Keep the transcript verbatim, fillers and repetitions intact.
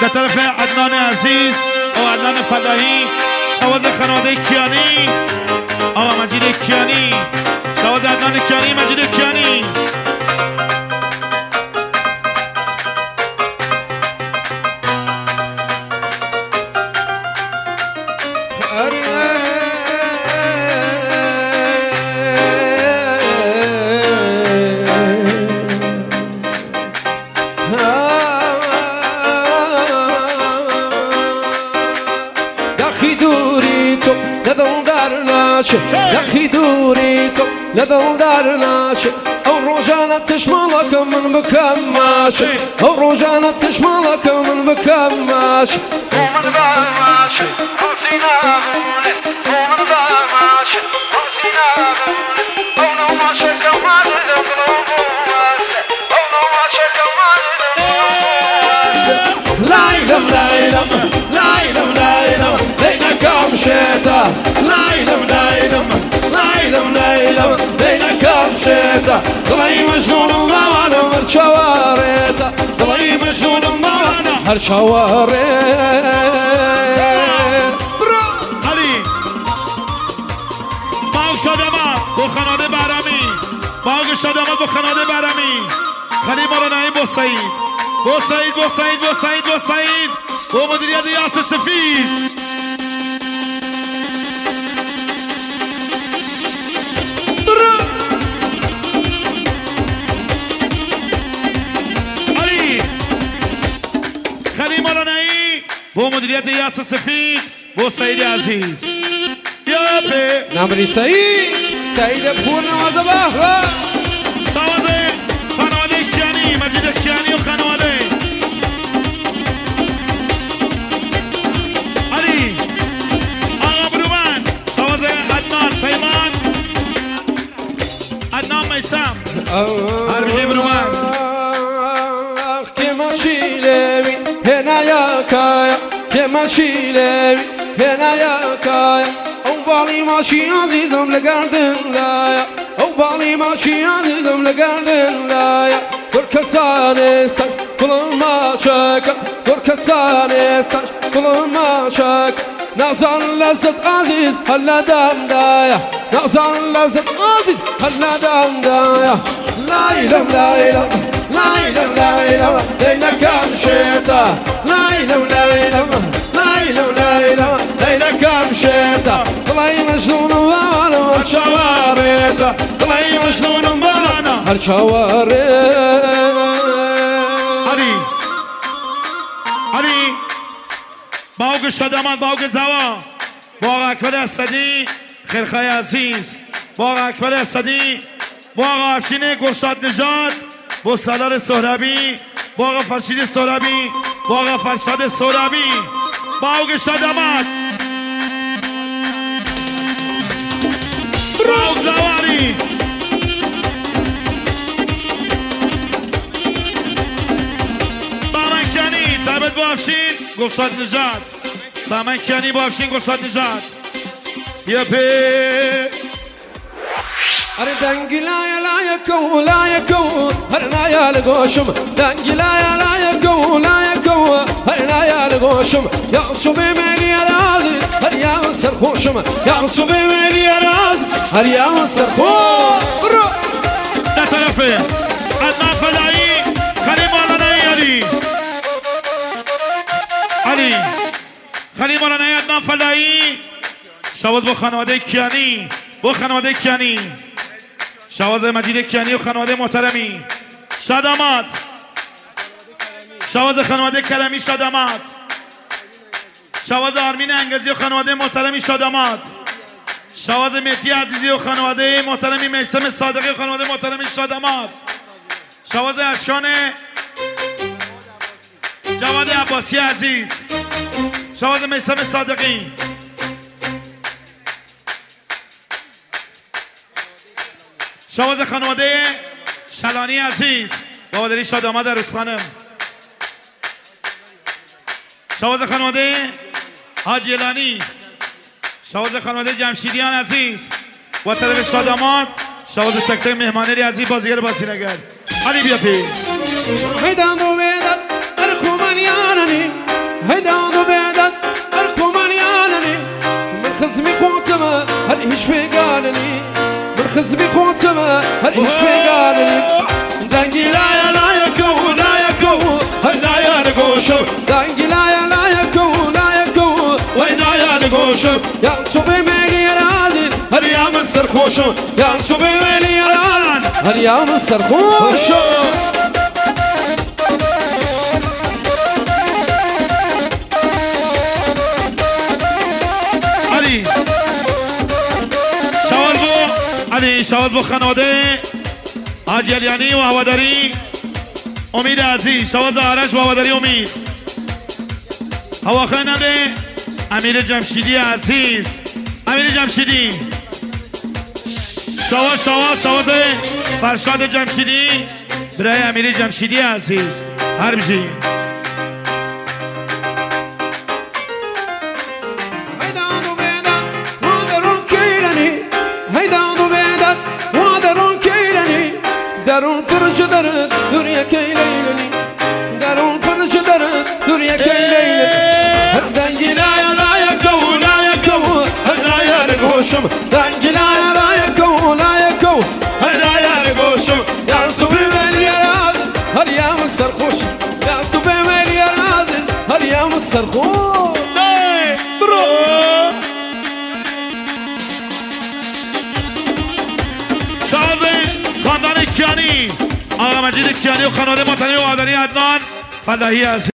در طرف عدنان عزیز و عدنان فلاحی، شواز خانواده کیانی، آقا مجید کیانی، شواز عدنان کیانی، مجید کیانی. دخی دوری تو لدل در ناشه او روزانه تشمالك من بكم ماشي او روزانه تشمالك من بكم ماشي ومن بار ماشي حسينا غولي ومن بار ماشي حسينا غولي او نو ماشي كمال القلوب واسه او نو ماشي كمال القلوب لايلم لايلم لايلم لايلم لينكم شتا لايلم لايلم لايلم لايلم لينكم شتا ضلي مجنون وانا هالشواريتا ضلي مجنون وانا هالشواريتا علی باغ شادمان با خانواده برمی، باغ شادمان با خانواده برمی. خلی مولانایی با سعید، با سعید با سعید با سعید با سعید با مدیریت یاسر سفید. با مدیریت یاسر سفید با سعید عزیز. یا به نمری سعید سعید پور نوازه بحر شواز خانواده کیانی، مجید کیانی و خانواده علی آقا برومن، شواز عدنان پیمان، عدنان میسم هربیجی برومن که ماشیلوی هنا یا کایا که ماشیلوی هنا یا کایا او بالی ماشی عزیزم لگردن لایا او بالی ماشی عزیزم لگردن لایا زور کسانه سر کلم ما چکم زور کسانه سر کلم ما چکم نازان لذت عزیز هلا دم دایا نازان لذت عزیز هلا دم دایا لایلم لایلم لایلم لایلم لینکم شتا لایلم لایلم لایلم لایلم لینکم شتا طلعی مجنون وانا هالشواريتا طلعی مجنون وانا هالشواريتا علی علی باغ شادمان، باغ زوا، باغ اکبر اسدی خیرخای عزیز، باغ اکبر اسدی، باغ افشین گرشاد نژاد، با سالار سهرابی، باغ فرشید سهرابی، باغ فرشاد سهرابی، باغ شادمان، باغ زواری، باغ کنی تربت با افشین گرشاد نژاد، باغ کنی با افشین گرشاد نژاد. یا پی أري دنقي لا يا لا يكون لا يكون هرنا يا لقوشم دنقي لا يا لا يكون لا يكون هرنا يا لقوشم يا صبي مالي يا رازي هر يا منصر خوشم يا صبي مالي يا رازي هر يا منصر خوش ده طرفه عدنان فلاحی خلی مولانایی علی علی خلی مولانایی عدنان فلاحی شواز با خانواده کیانی، با خانواده کیانی، شواز مجید کیانی و خانواده محترمی شادامات، شواز خانواده کلمی شادامات، شواز آرمین انگزی و خانواده محترمی شادامات، شواز مهدی عزیزی و خانواده محترمی میثم صادقی و خانواده محترمی شادامات، شواز اشکان جواد عباسی عزیز، شواز میثم صادقی، شواز خانواده شلانی عزیز، بابادری شادامات عروس خانم، شواز خانواده حاجی الانی، شواز خانواده جمشیدیان عزیز و طرف شادامات، شواز تک تک مهمانری عزیز بازیگر بازیگر علی بیا پیش میدان رو میدان ارخومانیانانی ایش بگاننی برخز بی خوتما هر ایش بگاننی دنگی لایا لایا کو لایا کو هر لایا نگوشم دنگی لایا لایا کو لایا کو وای لایا نگوشم یا تو بمیلی رازی هر یام سرخوشم یا تو بمیلی رازی هر یام سرخوشم علی شاول با خانواده حاجی علیانی و هواداری امید عزیز شواز آرش و هواداری امید هواخواننده امیر جمشیدی عزیز امیر جمشیدی شواز شواز شواز فرشاد جمشیدی برای امیر جمشیدی عزیز هر بشی درون فرش درد دنیا کی لیلی درون فرش درد دنیا کی لیلی دنگی لایا لایا کو لایا کو لایا نگوشم دنگی لایا لایا کو لایا کو لایا نگوشم یا صبح ملی راز هر یام سرخوش یا صبح ملی راز هر یام سرخوش برو خاندان کیانی آقا مجید کیانی و خانواده محترم و هواداری عدنان فلاحی عزیز